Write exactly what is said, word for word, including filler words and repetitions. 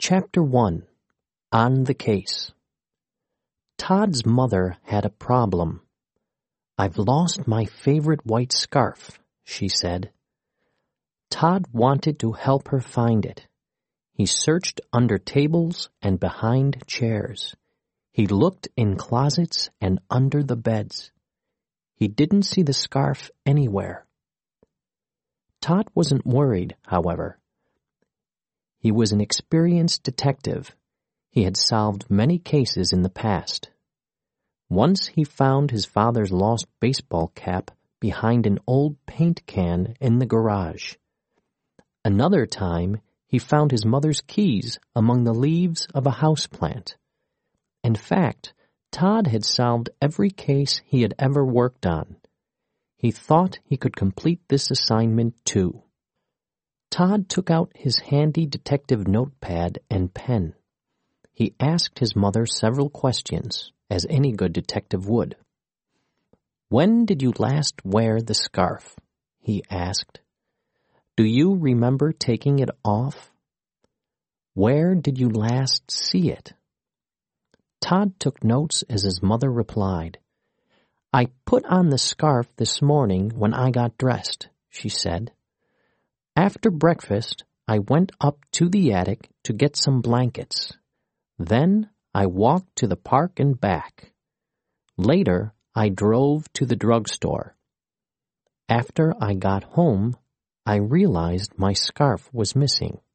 Chapter one. On the Case. Todd's mother had a problem. "I've lost my favorite white scarf," she said. Todd wanted to help her find it. He searched under tables and behind chairs. He looked in closets and under the beds. He didn't see the scarf anywhere. Todd wasn't worried, however. He was an experienced detective. He had solved many cases in the past. Once he found his father's lost baseball cap behind an old paint can in the garage. Another time, he found his mother's keys among the leaves of a houseplant. In fact, Todd had solved every case he had ever worked on. He thought he could complete this assignment too. Todd took out his handy detective notepad and pen. He asked his mother several questions, as any good detective would. "When did you last wear the scarf?" he asked. "Do you remember taking it off? Where did you last see it?" Todd took notes as his mother replied. "I put on the scarf this morning when I got dressed," she said. "After breakfast, I went up to the attic to get some blankets. Then I walked to the park and back. Later, I drove to the drugstore. After I got home, I realized my scarf was missing."